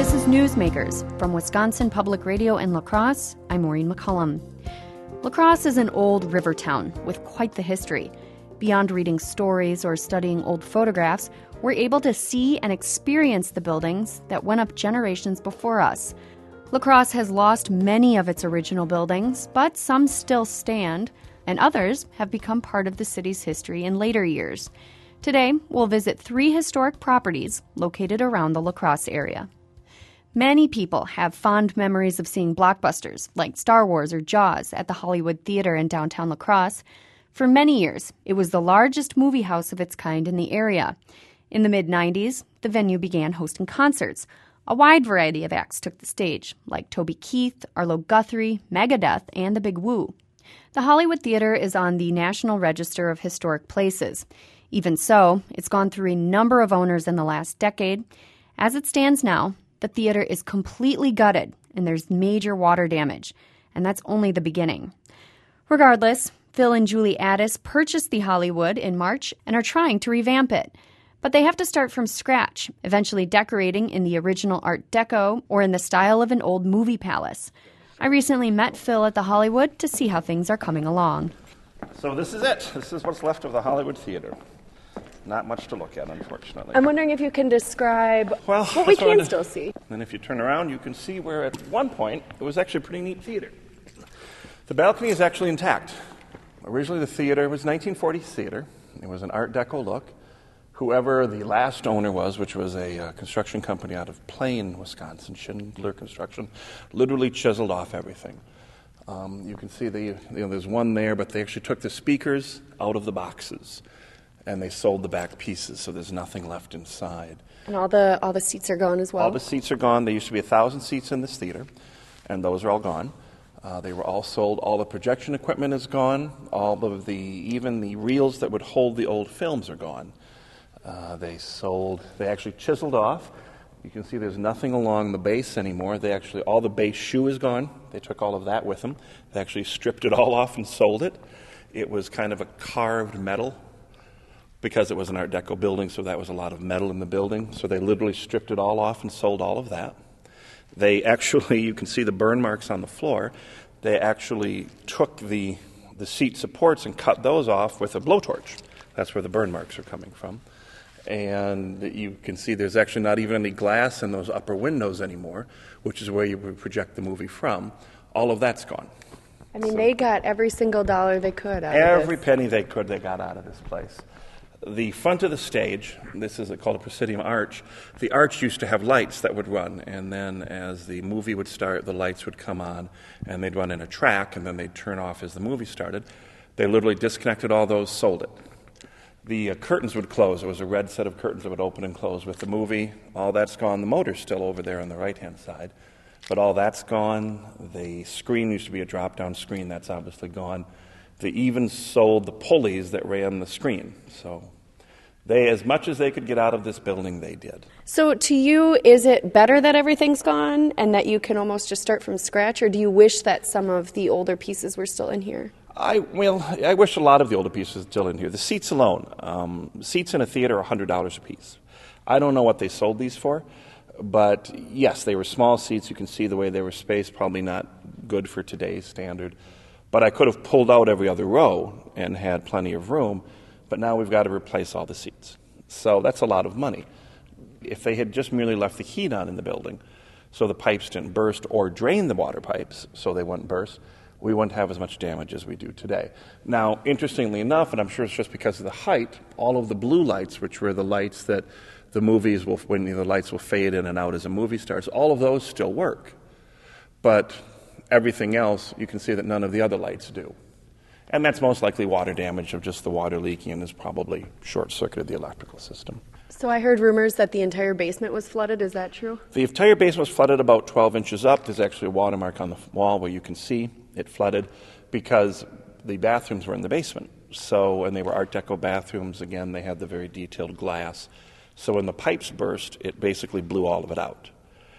This is Newsmakers from Wisconsin Public Radio in La Crosse. I'm Maureen McCullum. La Crosse is an old river town with quite the history. Beyond reading stories or studying old photographs, we're able to see and experience the buildings that went up generations before us. La Crosse has lost many of its original buildings, but some still stand, and others have become part of the city's history in later years. Today, we'll visit 3 historic properties located around the La Crosse area. Many people have fond memories of seeing blockbusters like Star Wars or Jaws at the Hollywood Theater in downtown La Crosse. For many years, it was the largest movie house of its kind in the area. In the mid-90s, the venue began hosting concerts. A wide variety of acts took the stage, like Toby Keith, Arlo Guthrie, Megadeth, and the Big Woo. The Hollywood Theater is on the National Register of Historic Places. Even so, it's gone through a number of owners in the last decade. As it stands now, the theater is completely gutted, and there's major water damage, and that's only the beginning. Regardless, Phil and Julie Addis purchased the Hollywood in March and are trying to revamp it. But they have to start from scratch, eventually decorating in the original Art Deco or in the style of an old movie palace. I recently met Phil at the Hollywood to see how things are coming along. So this is it. This is what's left of the Hollywood Theater. Not much to look at, unfortunately. I'm wondering if you can describe what we can still see. And if you turn around, you can see where at one point it was actually a pretty neat theater. The balcony is actually intact. Originally the theater was 1940s theater. It was an Art Deco look. Whoever the last owner was, which was a construction company out of Plain, Wisconsin, Schindler Construction, literally chiseled off everything. You can see there's one there, but they actually took the speakers out of the boxes. And they sold the back pieces, so there's nothing left inside. And all the seats are gone as well? All the seats are gone. There used to be 1,000 seats in this theater, and those are all gone. They were all sold. All the projection equipment is gone. Even the reels that would hold the old films are gone. They actually chiseled off. You can see there's nothing along the base anymore. All the base shoe is gone. They took all of that with them. They actually stripped it all off and sold it. It was kind of a carved metal, because it was an Art Deco building, so that was a lot of metal in the building. So they literally stripped it all off and sold all of that. They actually, you can see the burn marks on the floor. They actually took the seat supports and cut those off with a blowtorch. That's where the burn marks are coming from. And you can see there's actually not even any glass in those upper windows anymore, which is where you would project the movie from. All of that's gone. I mean, they got every single dollar they could out of this. Every penny they could, they got out of this place. The front of the stage, this is called a proscenium arch. The arch used to have lights that would run, and then as the movie would start, the lights would come on, and they'd run in a track, and then they'd turn off as the movie started. They literally disconnected all those, sold it. The curtains would close. It was a red set of curtains that would open and close with the movie. All that's gone. The motor's still over there on the right-hand side, but all that's gone. The screen used to be a drop-down screen. That's obviously gone. They even sold the pulleys that ran the screen. So as much as they could get out of this building, they did. So to you, is it better that everything's gone and that you can almost just start from scratch, or do you wish that some of the older pieces were still in here? I wish a lot of the older pieces were still in here. The seats alone, seats in a theater are $100 a piece. I don't know what they sold these for, but yes, they were small seats. You can see the way they were spaced, probably not good for today's standard. But I could have pulled out every other row and had plenty of room, but now we've got to replace all the seats. So that's a lot of money. If they had just merely left the heat on in the building so the pipes didn't burst or drain the water pipes so they wouldn't burst, we wouldn't have as much damage as we do today. Now, interestingly enough, and I'm sure it's just because of the height, all of the blue lights, which were the lights that the movies will, when the lights will fade in and out as a movie starts, all of those still work. But everything else, you can see that none of the other lights do. And that's most likely water damage of just the water leaking and has probably short-circuited the electrical system. So I heard rumors that the entire basement was flooded. Is that true? The entire basement was flooded about 12 inches up. There's actually a watermark on the wall where you can see it flooded because the bathrooms were in the basement. So, and they were Art Deco bathrooms. Again, they had the very detailed glass. So when the pipes burst, it basically blew all of it out.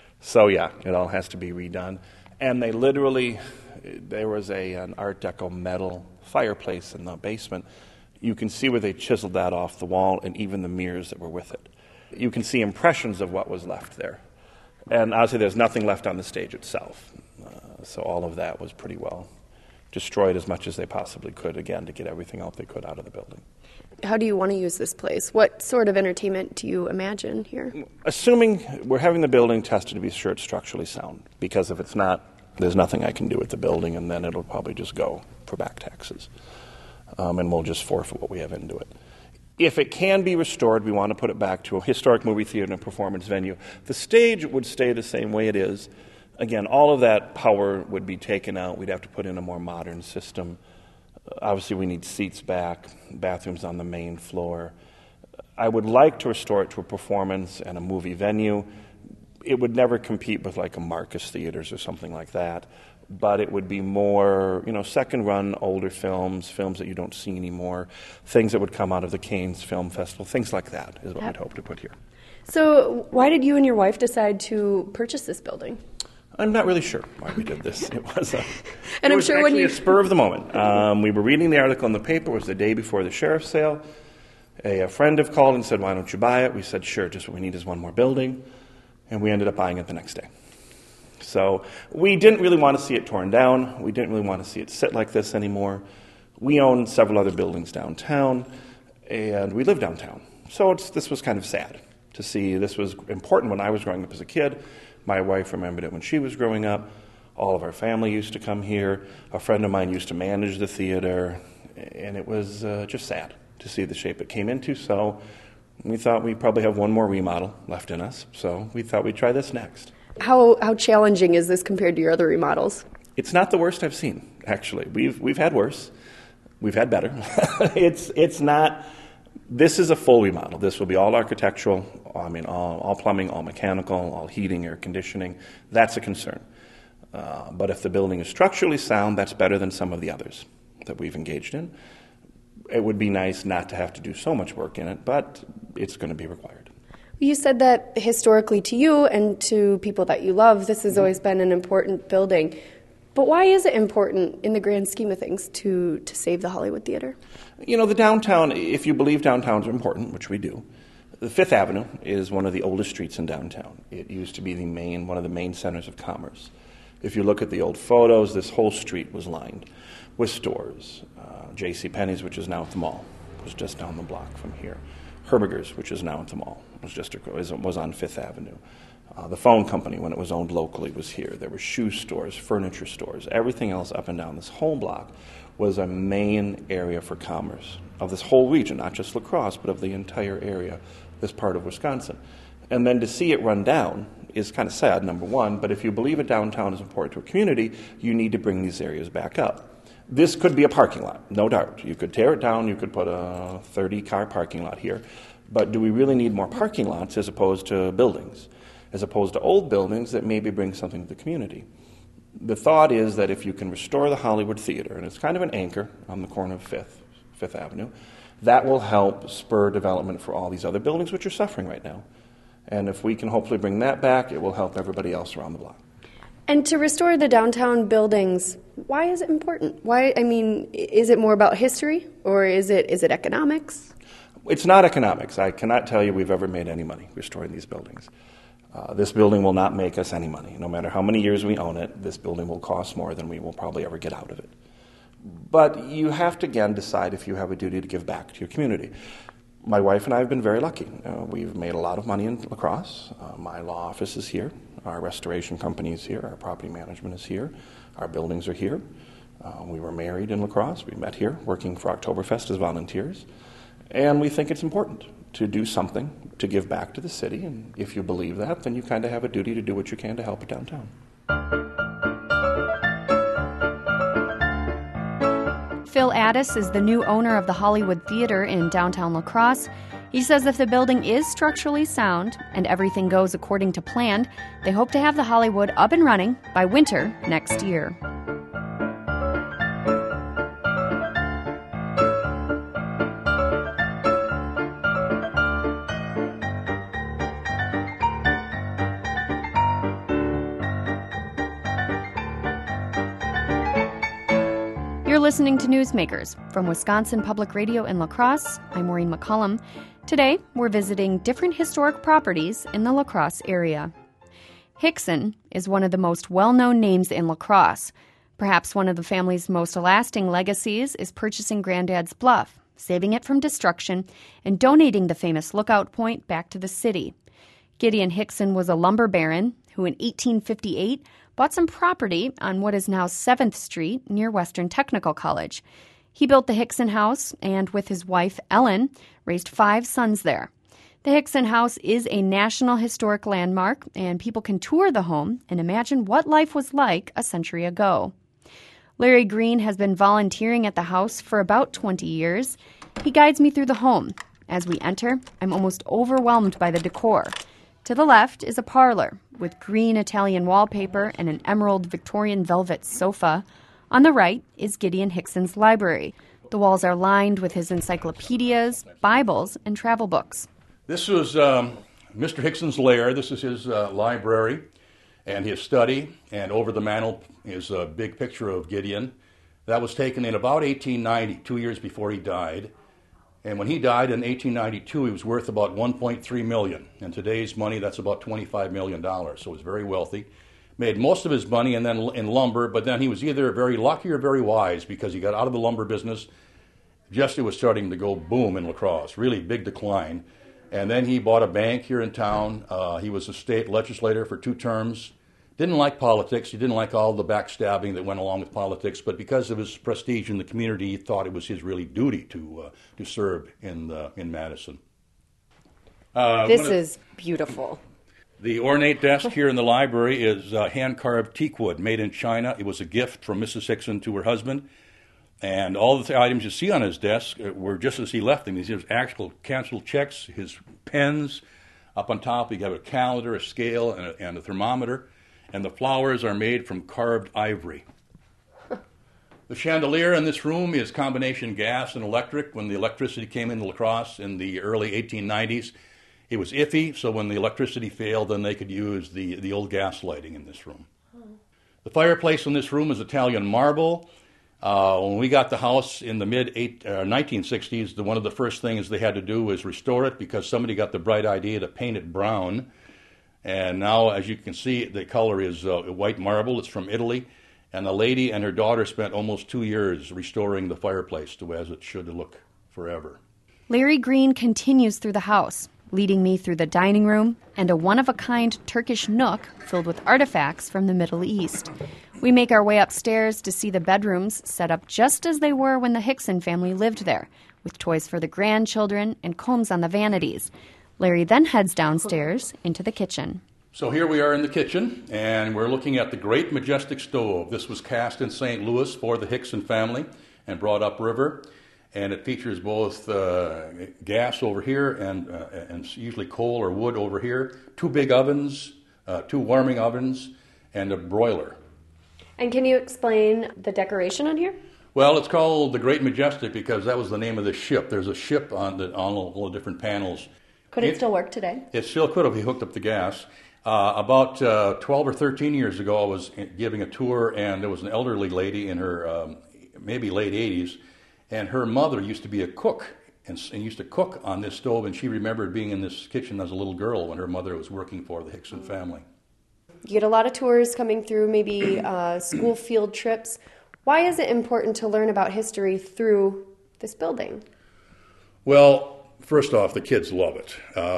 So yeah, it all has to be redone. And they literally, there was an Art Deco metal fireplace in the basement. You can see where they chiseled that off the wall and even the mirrors that were with it. You can see impressions of what was left there. And obviously there's nothing left on the stage itself. So all of that was pretty well destroyed as much as they possibly could, again, to get everything out they could out of the building. How do you want to use this place? What sort of entertainment do you imagine here? Assuming we're having the building tested to be sure it's structurally sound, because if it's not, there's nothing I can do with the building, and then it'll probably just go for back taxes. And we'll just forfeit what we have into it. If it can be restored, we want to put it back to a historic movie theater and performance venue. The stage would stay the same way it is. Again, all of that power would be taken out. We'd have to put in a more modern system. Obviously, we need seats back, bathrooms on the main floor. I would like to restore it to a performance and a movie venue. It would never compete with like a Marcus Theaters or something like that, but it would be more, second-run, older films that you don't see anymore, things that would come out of the Cannes Film Festival, things like that is what we'd hope to put here. So why did you and your wife decide to purchase this building? I'm not really sure why we did this. It was and I'm sure when you a spur of the moment. We were reading the article in the paper. It was the day before the sheriff's sale. A friend had called and said, "Why don't you buy it?" We said, "Sure, just what we need is one more building." And we ended up buying it the next day. So we didn't really want to see it torn down. We didn't really want to see it sit like this anymore. We own several other buildings downtown, and we live downtown. So this was kind of sad to see. This was important when I was growing up as a kid. My wife remembered it when she was growing up. All of our family used to come here. A friend of mine used to manage the theater, and it was just sad to see the shape it came into. So we thought we'd probably have one more remodel left in us. So we thought we'd try this next. How challenging is this compared to your other remodels? It's not the worst I've seen, actually. We've had worse. We've had better. It's not. This is a full remodel. This will be all architectural. All plumbing, all mechanical, all heating, air conditioning. That's a concern. But if the building is structurally sound, that's better than some of the others that we've engaged in. It would be nice not to have to do so much work in it, but it's going to be required. You said that historically to you and to people that you love, this has always been an important building. But why is it important in the grand scheme of things to save the Hollywood Theater? The downtown, if you believe downtowns are important, which we do, the Fifth Avenue is one of the oldest streets in downtown. It used to be one of the main centers of commerce. If you look at the old photos, this whole street was lined with stores. JCPenney's, which is now at the mall, was just down the block from here. Herberger's, which is now at the mall, was on Fifth Avenue. The phone company, when it was owned locally, was here. There were shoe stores, furniture stores, everything else up and down this whole block was a main area for commerce of this whole region, not just La Crosse, but of the entire area, this part of Wisconsin. And then to see it run down is kind of sad, number one, but if you believe a downtown is important to a community, you need to bring these areas back up. This could be a parking lot, no doubt. You could tear it down, you could put a 30-car parking lot here, but do we really need more parking lots as opposed to buildings, as opposed to old buildings that maybe bring something to the community? The thought is that if you can restore the Hollywood Theater, and it's kind of an anchor on the corner of Fifth Avenue, that will help spur development for all these other buildings which are suffering right now. And if we can hopefully bring that back, it will help everybody else around the block. And to restore the downtown buildings, why is it important? Is it more about history, or is it economics? It's not economics. I cannot tell you we've ever made any money restoring these buildings. This building will not make us any money. No matter how many years we own it, this building will cost more than we will probably ever get out of it. But you have to, again, decide if you have a duty to give back to your community. My wife and I have been very lucky. We've made a lot of money in La Crosse. My law office is here. Our restoration company is here. Our property management is here. Our buildings are here. We were married in La Crosse. We met here working for Oktoberfest as volunteers. And we think it's important to do something to give back to the city. And if you believe that, then you kind of have a duty to do what you can to help it downtown. Phil Addis is the new owner of the Hollywood Theater in downtown La Crosse. He says if the building is structurally sound and everything goes according to plan, they hope to have the Hollywood up and running by winter next year. You're listening to Newsmakers from Wisconsin Public Radio in La Crosse. I'm Maureen McCullum. Today, we're visiting different historic properties in the La Crosse area. Hickson is one of the most well-known names in La Crosse. Perhaps one of the family's most lasting legacies is purchasing Granddad's Bluff, saving it from destruction, and donating the famous Lookout Point back to the city. Gideon Hickson was a lumber baron who in 1858 bought some property on what is now 7th Street near Western Technical College. He built the Hickson House and, with his wife Ellen, raised 5 sons there. The Hickson House is a National Historic Landmark, and people can tour the home and imagine what life was like a century ago. Larry Green has been volunteering at the house for about 20 years. He guides me through the home. As we enter, I'm almost overwhelmed by the decor. To the left is a parlor with green Italian wallpaper and an emerald Victorian velvet sofa. On the right is Gideon Hickson's library. The walls are lined with his encyclopedias, Bibles, and travel books. This was Mr. Hickson's lair. This is his library and his study. And over the mantel is a big picture of Gideon. That was taken in about 1890, 2 years before he died. And when he died in 1892, he was worth about $1.3 million. In today's money, that's about $25 million. So he was very wealthy. Made most of his money and then in lumber, but then he was either very lucky or very wise because he got out of the lumber business just as it was starting to go boom in La Crosse, really big decline. And then he bought a bank here in town. He was a state legislator for 2 terms. Didn't like politics. He didn't like all the backstabbing that went along with politics. But because of his prestige in the community, he thought it was his really duty to serve in Madison. This is beautiful. The ornate desk here in the library is hand-carved teakwood made in China. It was a gift from Mrs. Hickson to her husband. And all the items you see on his desk were just as he left them. These are actual canceled checks, his pens. Up on top, you have a calendar, a scale, and a thermometer. And the flowers are made from carved ivory. The chandelier in this room is combination gas and electric. When the electricity came into La Crosse in the early 1890s, it was iffy, so when the electricity failed, then they could use the old gas lighting in this room. The fireplace in this room is Italian marble. When we got the house in the mid-1960s, one of the first things they had to do was restore it because somebody got the bright idea to paint it brown. And now, as you can see, the color is white marble. It's from Italy. And the lady and her daughter spent almost 2 years restoring the fireplace to as it should look forever. Larry Green continues through the house, leading me through the dining room and a one-of-a-kind Turkish nook filled with artifacts from the Middle East. We make our way upstairs to see the bedrooms set up just as they were when the Hickson family lived there, with toys for the grandchildren and combs on the vanities. Larry then heads downstairs into the kitchen. So here we are in the kitchen, and we're looking at the Great Majestic Stove. This was cast in St. Louis for the Hickson family and brought upriver. And it features both gas over here and usually coal or wood over here, 2 big ovens, 2 warming ovens, and a broiler. And can you explain the decoration on here? Well, it's called the Great Majestic because that was the name of the ship. There's a ship on all the different panels. Could it still work today? It still could if he hooked up the gas. About 12 or 13 years ago, I was giving a tour, and there was an elderly lady in her maybe late 80s, and her mother used to be a cook and used to cook on this stove, and she remembered being in this kitchen as a little girl when her mother was working for the Hickson family. You get a lot of tours coming through, maybe school field trips. Why is it important to learn about history through this building? Well, first off, the kids love it.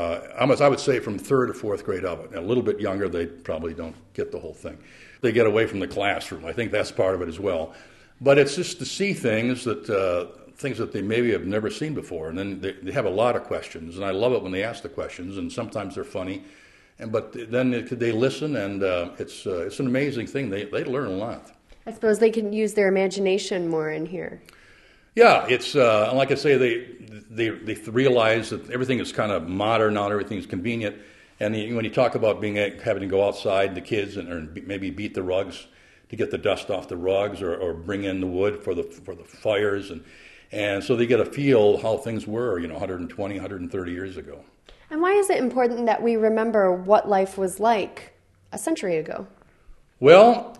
I would say from 3rd or 4th grade of it. A little bit younger, they probably don't get the whole thing. They get away from the classroom. I think that's part of it as well. But it's just to see things that they maybe have never seen before. And then they have a lot of questions. And I love it when they ask the questions, and sometimes they're funny. But then they listen, and it's an amazing thing. They learn a lot. I suppose they can use their imagination more in here. Yeah, it's like I say, they realize that everything is kind of modern, not everything is convenient. And when you talk about having to go outside, the kids, or maybe beat the rugs to get the dust off the rugs, or bring in the wood for the fires, and so they get a feel how things were, 120, 130 years ago. And why is it important that we remember what life was like a century ago? Well,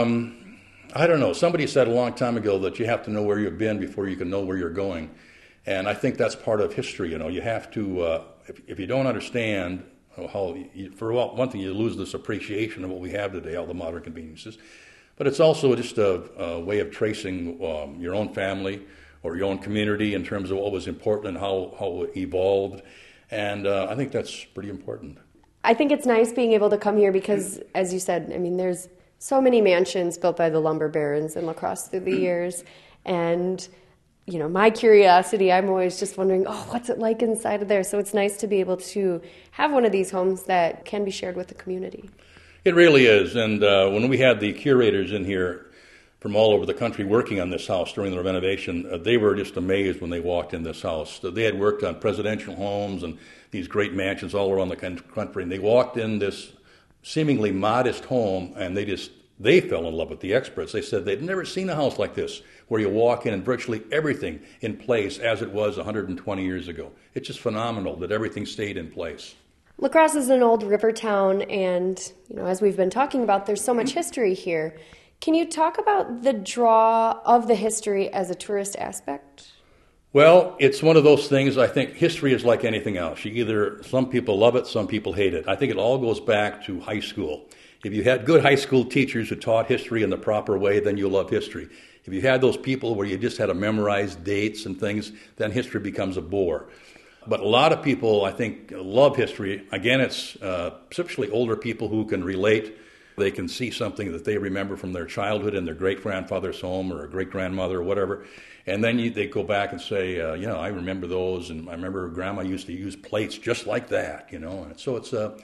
I don't know. Somebody said a long time ago that you have to know where you've been before you can know where you're going. And I think that's part of history. You have to, if you don't understand For one thing, you lose this appreciation of what we have today, all the modern conveniences. But it's also just a way of tracing your own family or your own community in terms of what was important and how it evolved. And I think that's pretty important. I think it's nice being able to come here because, as you said, I mean, there's so many mansions built by the lumber barons in La Crosse through the years. And, you know, my curiosity, I'm always just wondering, what's it like inside of there? So it's nice to be able to have one of these homes that can be shared with the community. It really is. And when we had the curators in here from all over the country working on this house during the renovation, they were just amazed when they walked in this house. They had worked on presidential homes and these great mansions all around the country, and they walked in this seemingly modest home, and they fell in love with the experts. They said they'd never seen a house like this, where you walk in and virtually everything in place as it was 120 years ago. It's just phenomenal that everything stayed in place. La Crosse is an old river town, and as we've been talking about, there's so much history here. Can you talk about the draw of the history as a tourist aspect? Well, it's one of those things. I think history is like anything else. Some people love it, some people hate it. I think it all goes back to high school. If you had good high school teachers who taught history in the proper way, then you love history. If you had those people where you just had to memorize dates and things, then history becomes a bore. But a lot of people, I think, love history. Again, it's especially older people who can relate. They can see something that they remember from their childhood in their great-grandfather's home or a great-grandmother or whatever. And then they go back and say, I remember those, and I remember Grandma used to use plates just like that, And so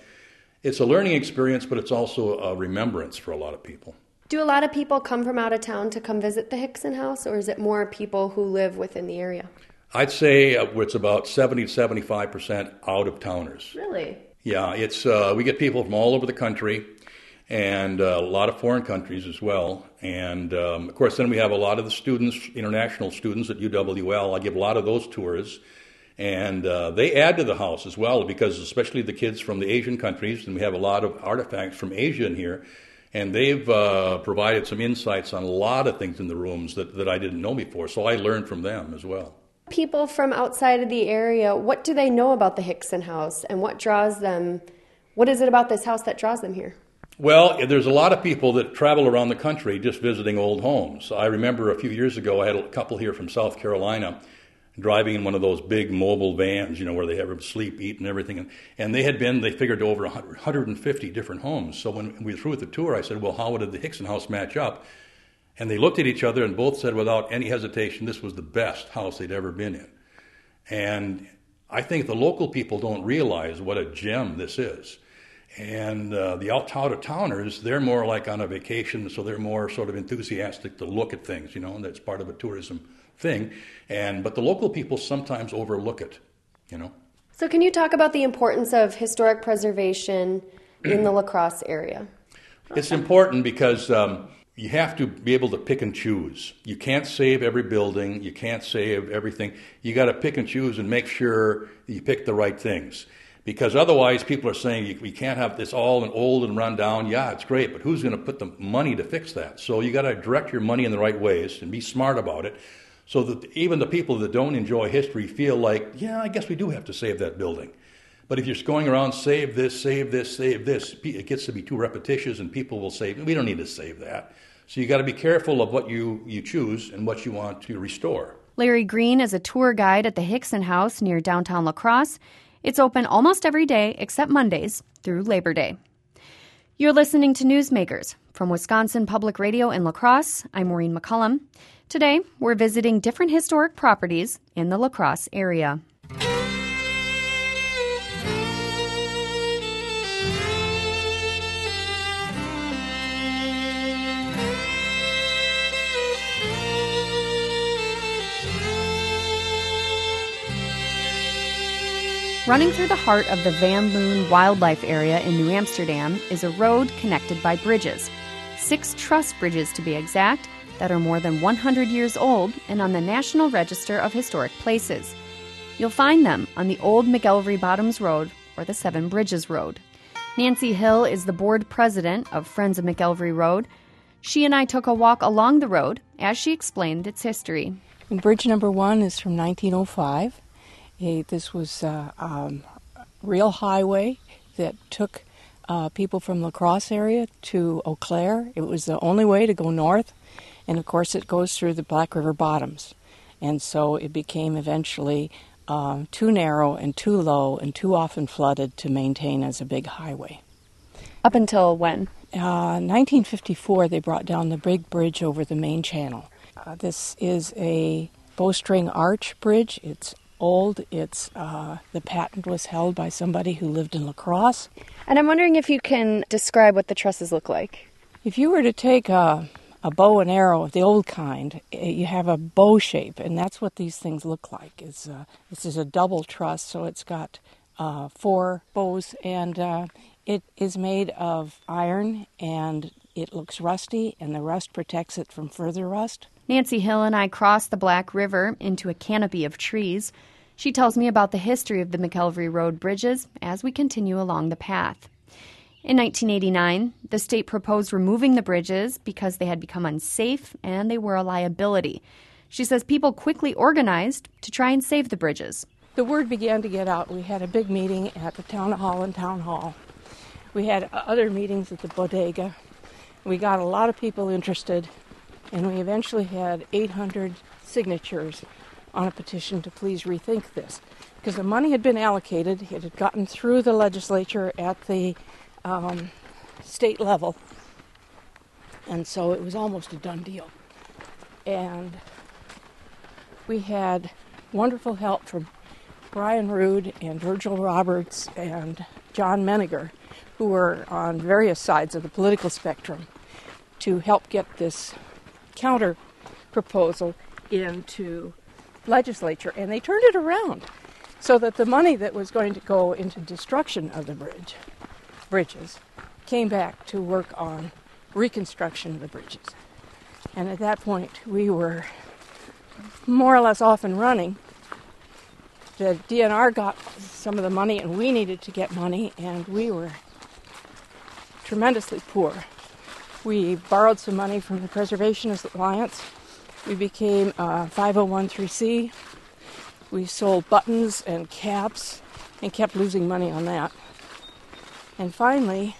it's a learning experience, but it's also a remembrance for a lot of people. Do a lot of people come from out of town to come visit the Hickson House, or is it more people who live within the area? I'd say it's about 70 to 75% out-of-towners. Really? Yeah, we get people from all over the country, and a lot of foreign countries as well. And, of course, then we have a lot of the students, international students at UWL. I give a lot of those tours. And they add to the house as well, because especially the kids from the Asian countries, and we have a lot of artifacts from Asia in here, and they've provided some insights on a lot of things in the rooms that I didn't know before. So I learned from them as well. People from outside of the area, what do they know about the Hickson House, and what draws them? What is it about this house that draws them here? Well, there's a lot of people that travel around the country just visiting old homes. I remember a few years ago I had a couple here from South Carolina driving in one of those big mobile vans, where they have sleep, eat, and everything. And they figured over 150 different homes. So when we were through with the tour, I said, well, how did the Hickson House match up? And they looked at each other and both said without any hesitation, this was the best house they'd ever been in. And I think the local people don't realize what a gem this is. And the out-of-towners, they're more like on a vacation, so they're more sort of enthusiastic to look at things, and that's part of a tourism thing. But the local people sometimes overlook it, So can you talk about the importance of historic preservation in the La Crosse area? It's important because you have to be able to pick and choose. You can't save every building. You can't save everything. You got to pick and choose and make sure you pick the right things. Because otherwise people are saying we can't have this all and old and run down. Yeah, it's great, but who's going to put the money to fix that? So you got to direct your money in the right ways and be smart about it, so that even the people that don't enjoy history feel like, yeah, I guess we do have to save that building. But if you're just going around, save this, save this, save this, it gets to be too repetitious, and people will say, we don't need to save that. So you got to be careful of what you choose and what you want to restore. Larry Green is a tour guide at the Hickson House near downtown La Crosse. It's open almost every day except Mondays through Labor Day. You're listening to Newsmakers from Wisconsin Public Radio in La Crosse. I'm Maureen McCullum. Today, we're visiting different historic properties in the La Crosse area. Running through the heart of the Van Loon Wildlife Area in New Amsterdam is a road connected by bridges. 6 truss bridges, to be exact, that are more than 100 years old and on the National Register of Historic Places. You'll find them on the old McElvery Bottoms Road or the Seven Bridges Road. Nancy Hill is the board president of Friends of McElvery Road. She and I took a walk along the road as she explained its history. Bridge number 1 is from 1905. This was a real highway that took people from La Crosse area to Eau Claire. It was the only way to go north, and of course it goes through the Black River bottoms. And so it became eventually too narrow and too low and too often flooded to maintain as a big highway. Up until when? 1954, they brought down the big bridge over the main channel. This is a bowstring arch bridge. It's old. It's the patent was held by somebody who lived in La Crosse. And I'm wondering if you can describe what the trusses look like. If you were to take a bow and arrow of the old kind, you have a bow shape, and that's what these things look like. This is a double truss, so it's got 4 bows, and it is made of iron, and it looks rusty, and the rust protects it from further rust. Nancy Hill and I crossed the Black River into a canopy of trees. She tells me about the history of the McElvery Road bridges as we continue along the path. In 1989, the state proposed removing the bridges because they had become unsafe and they were a liability. She says people quickly organized to try and save the bridges. The word began to get out. We had a big meeting at the town hall and town hall. We had other meetings at the bodega. We got a lot of people interested, and we eventually had 800 signatures on a petition to please rethink this. Because the money had been allocated, it had gotten through the legislature at the state level, and so it was almost a done deal. And we had wonderful help from Brian Rood and Virgil Roberts and John Meniger, who were on various sides of the political spectrum, to help get this counter proposal into legislature, and they turned it around so that the money that was going to go into destruction of the bridges came back to work on reconstruction of the bridges. And at that point, we were more or less off and running. The DNR got some of the money, and we needed to get money, and we were tremendously poor. We borrowed some money from the Preservationist Alliance. We became a 501(c)(3). We sold buttons and caps and kept losing money on that. And finally,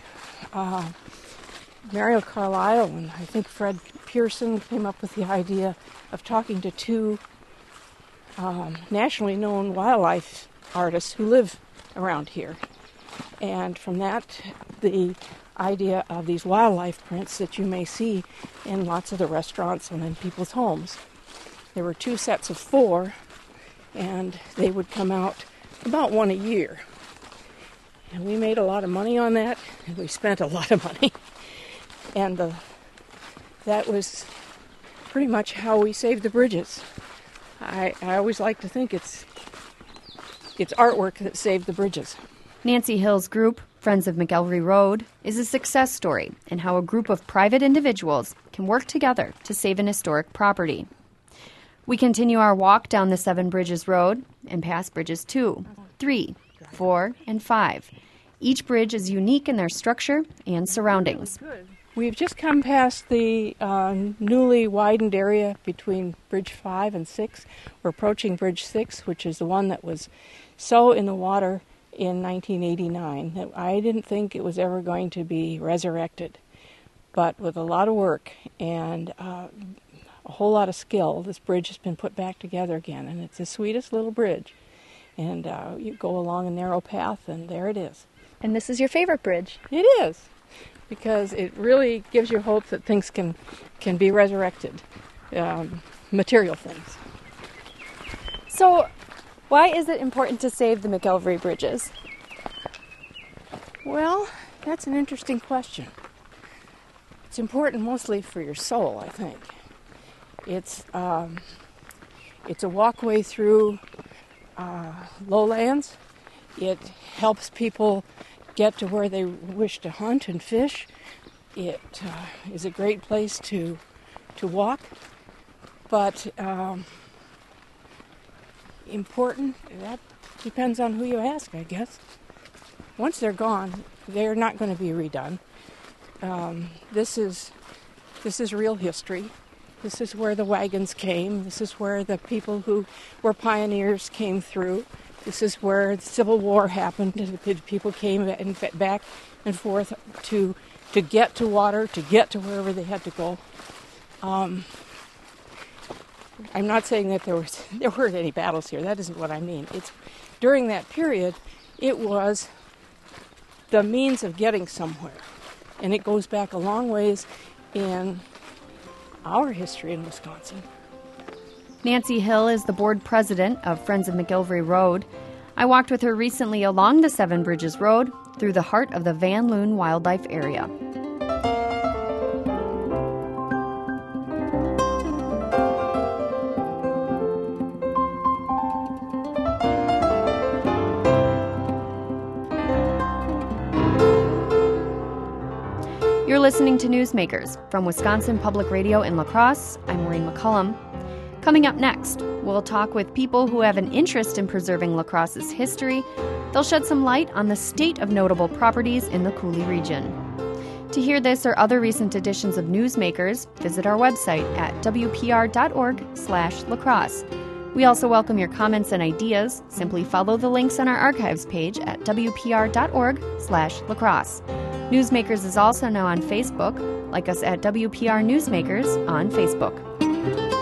Mario Carlisle and I think Fred Pearson came up with the idea of talking to 2 nationally known wildlife artists who live around here. And from that, the idea of these wildlife prints that you may see in lots of the restaurants and in people's homes. There were 2 sets of 4, and they would come out about 1 a year. And we made a lot of money on that, and we spent a lot of money. And that was pretty much how we saved the bridges. I always like to think it's artwork that saved the bridges. Nancy Hill's group, Friends of McElvery Road, is a success story in how a group of private individuals can work together to save an historic property. We continue our walk down the 7 Bridges Road and pass bridges 2, 3, 4, and 5. Each bridge is unique in their structure and surroundings. We've just come past the newly widened area between Bridge 5 and 6. We're approaching Bridge 6, which is the one that was so in the water in 1989 that I didn't think it was ever going to be resurrected. But with a lot of work and a whole lot of skill, this bridge has been put back together again, and it's the sweetest little bridge. And you go along a narrow path, and there it is. And this is your favorite bridge? It is, because it really gives you hope that things can be resurrected, material things. So, why is it important to save the McElvery bridges? Well, that's an interesting question. It's important mostly for your soul, I think. It's a walkway through lowlands. It helps people get to where they wish to hunt and fish. It is a great place to walk. But important, that depends on who you ask, I guess. Once they're gone, they're not going to be redone. This is real history. This is where the wagons came. This is where the people who were pioneers came through. This is where the Civil War happened, and people came back and forth to get to water, to get to wherever they had to go. I'm not saying that there weren't any battles here. That isn't what I mean. It's during that period, it was the means of getting somewhere, and it goes back a long ways in our history in Wisconsin. Nancy Hill is the board president of Friends of McGillivray Road. I walked with her recently along the Seven Bridges Road through the heart of the Van Loon Wildlife Area. You're listening to Newsmakers from Wisconsin Public Radio in La Crosse. I'm Maureen McCullum. Coming up next, we'll talk with people who have an interest in preserving La Crosse's history. They'll shed some light on the state of notable properties in the Coulee region. To hear this or other recent editions of Newsmakers, visit our website at wpr.org/lacrosse. We also welcome your comments and ideas. Simply follow the links on our archives page at wpr.org/lacrosse. Newsmakers is also now on Facebook. Like us at WPR Newsmakers on Facebook.